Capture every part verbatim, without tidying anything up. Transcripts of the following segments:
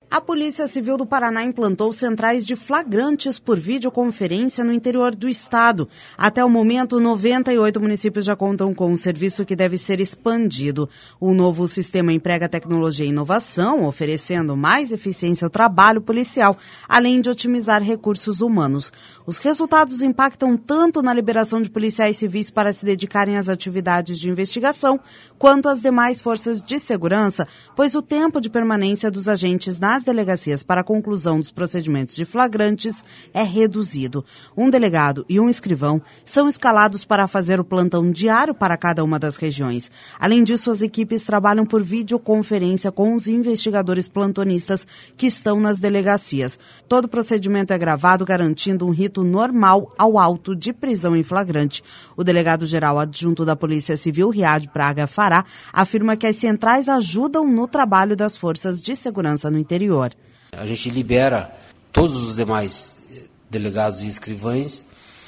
A Polícia Civil do Paraná implantou centrais de flagrantes por videoconferência no interior do estado. Até o momento, noventa e oito municípios já contam com um serviço que deve ser expandido. O novo sistema emprega tecnologia e inovação, oferecendo mais eficiência ao trabalho policial, além de otimizar recursos humanos. Os resultados impactam tanto na liberação de policiais civis para se dedicarem às atividades de investigação, quanto às demais forças de segurança, pois o tempo de permanência dos agentes nas delegacias para a conclusão dos procedimentos de flagrantes é reduzido. Um delegado e um escrivão são escalados para fazer o plantão diário para cada uma das regiões. Além disso, as equipes trabalham por videoconferência com os investigadores plantonistas que estão nas delegacias. Todo procedimento é gravado, garantindo um rito normal ao auto de prisão em flagrante. O delegado-geral adjunto da Polícia Civil, Riad Praga Fará, afirma que as centrais ajudam no trabalho das forças de segurança no interior. A gente libera todos os demais delegados e escrivães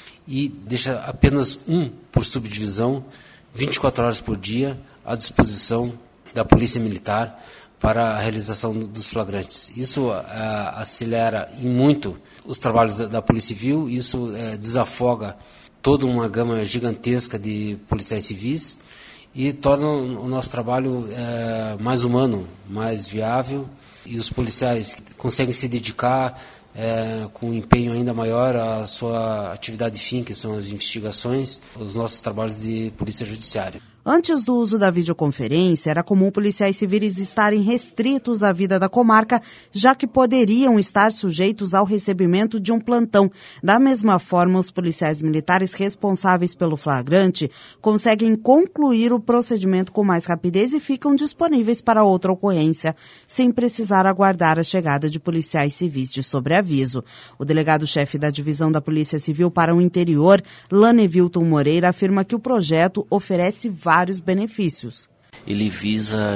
e deixa apenas um por subdivisão, vinte e quatro horas por dia, à disposição da Polícia Militar para a realização dos flagrantes. Isso uh, acelera em muito os trabalhos da, da Polícia Civil, isso uh, desafoga toda uma gama gigantesca de policiais civis e torna o nosso trabalho uh, mais humano, mais viável, e os policiais conseguem se dedicar é, com um empenho ainda maior à sua atividade fim, que são as investigações, os nossos trabalhos de polícia judiciária. Antes do uso da videoconferência, era comum policiais civis estarem restritos à vida da comarca, já que poderiam estar sujeitos ao recebimento de um plantão. Da mesma forma, os policiais militares responsáveis pelo flagrante conseguem concluir o procedimento com mais rapidez e ficam disponíveis para outra ocorrência, sem precisar aguardar a chegada de policiais civis de sobreaviso. O delegado-chefe da Divisão da Polícia Civil para o Interior, Lanevilton Moreira, afirma que o projeto oferece vários vários benefícios. Ele visa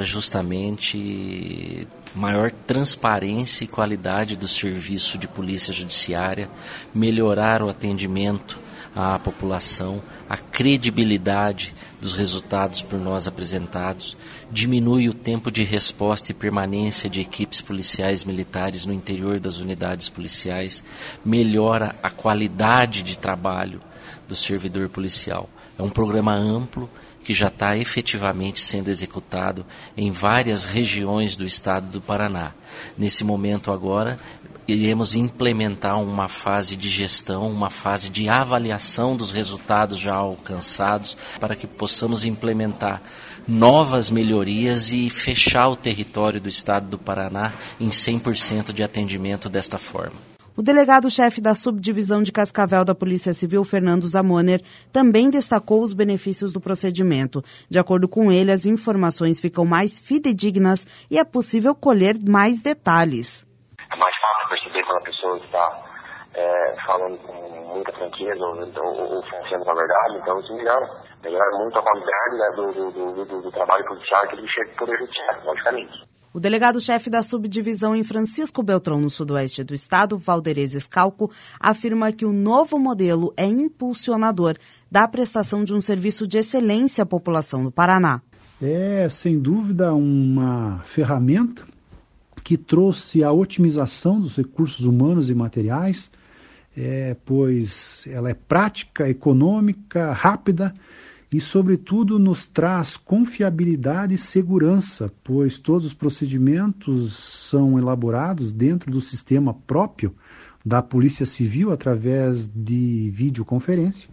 justamente maior transparência e qualidade do serviço de polícia judiciária, melhorar o atendimento à população, a credibilidade dos resultados por nós apresentados, diminui o tempo de resposta e permanência de equipes policiais militares no interior das unidades policiais, melhora a qualidade de trabalho do servidor policial. É um programa amplo que já está efetivamente sendo executado em várias regiões do estado do Paraná. Nesse momento agora, iremos implementar uma fase de gestão, uma fase de avaliação dos resultados já alcançados, para que possamos implementar novas melhorias e fechar o território do estado do Paraná em cem por cento de atendimento desta forma. O delegado-chefe da subdivisão de Cascavel da Polícia Civil, Fernando Zamoner, também destacou os benefícios do procedimento. De acordo com ele, as informações ficam mais fidedignas e é possível colher mais detalhes. É mais fácil perceber quando a pessoa está é, falando com muita franqueza ou, ou, ou falando com a verdade, então isso melhora. Melhora muito a qualidade, né, do, do, do, do trabalho policial que ele chega do Poder Judiciário, logicamente. O delegado-chefe da subdivisão em Francisco Beltrão, no sudoeste do estado, Valderez Escalco, afirma que o novo modelo é impulsionador da prestação de um serviço de excelência à população do Paraná. É, sem dúvida, uma ferramenta que trouxe a otimização dos recursos humanos e materiais, é, pois ela é prática, econômica, rápida, e, sobretudo, nos traz confiabilidade e segurança, pois todos os procedimentos são elaborados dentro do sistema próprio da Polícia Civil, através de videoconferência,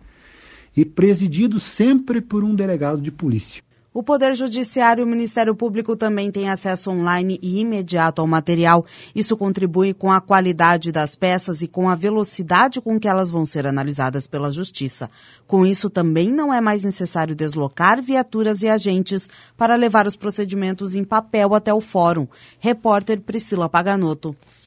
e presididos sempre por um delegado de polícia. O Poder Judiciário e o Ministério Público também têm acesso online e imediato ao material. Isso contribui com a qualidade das peças e com a velocidade com que elas vão ser analisadas pela Justiça. Com isso, também não é mais necessário deslocar viaturas e agentes para levar os procedimentos em papel até o fórum. Repórter Priscila Paganotto.